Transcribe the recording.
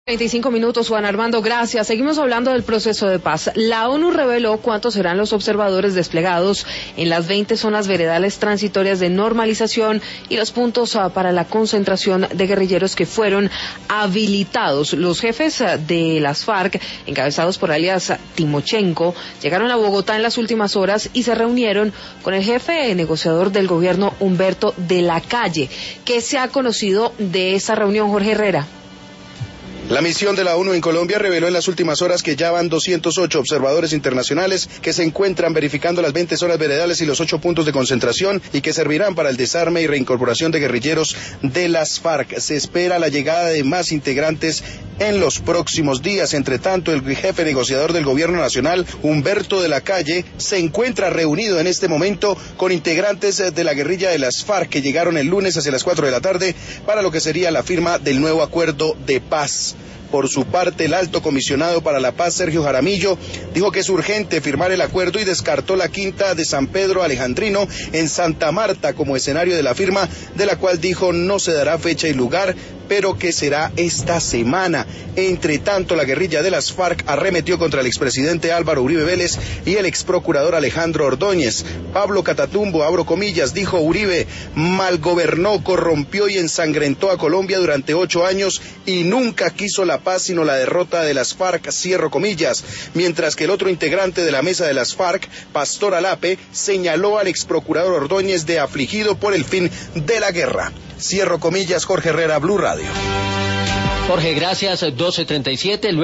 25 minutos, Juan Armando, gracias. Seguimos hablando del proceso de paz. La ONU reveló cuántos serán los observadores desplegados en las 20 zonas veredales transitorias de normalización y los puntos para la concentración de guerrilleros que fueron habilitados. Los jefes de las FARC, encabezados por alias Timochenko, llegaron a Bogotá en las últimas horas y se reunieron con el jefe negociador del gobierno, Humberto de la Calle. ¿Qué se ha conocido de esa reunión, Jorge Herrera? La misión de la ONU en Colombia reveló en las últimas horas que ya van 208 observadores internacionales que se encuentran verificando las 20 zonas veredales y los 8 puntos de concentración y que servirán para el desarme y reincorporación de guerrilleros de las FARC. Se espera la llegada de más integrantes en los próximos días. Entre tanto, el jefe negociador del gobierno nacional, Humberto de la Calle, se encuentra reunido en este momento con integrantes de la guerrilla de las FARC que llegaron el lunes hacia las 4 de la tarde para lo que sería la firma del nuevo acuerdo de paz. Por su parte, el alto comisionado para la paz, Sergio Jaramillo, dijo que es urgente firmar el acuerdo y descartó la quinta de San Pedro Alejandrino en Santa Marta como escenario de la firma, de la cual dijo no se dará fecha y lugar, pero que será esta semana. Entre tanto, la guerrilla de las FARC arremetió contra el expresidente Álvaro Uribe Vélez y el exprocurador Alejandro Ordóñez. Pablo Catatumbo, abro comillas, dijo: Uribe malgobernó, corrompió y ensangrentó a Colombia durante 8 años y nunca quiso la paz sino la derrota de las FARC, cierro comillas. Mientras que el otro integrante de la mesa de las FARC, Pastor Alape, señaló al exprocurador Ordóñez de afligido por el fin de la guerra. Cierro comillas. Jorge Herrera, Blue Radio. Jorge, gracias. 12:37.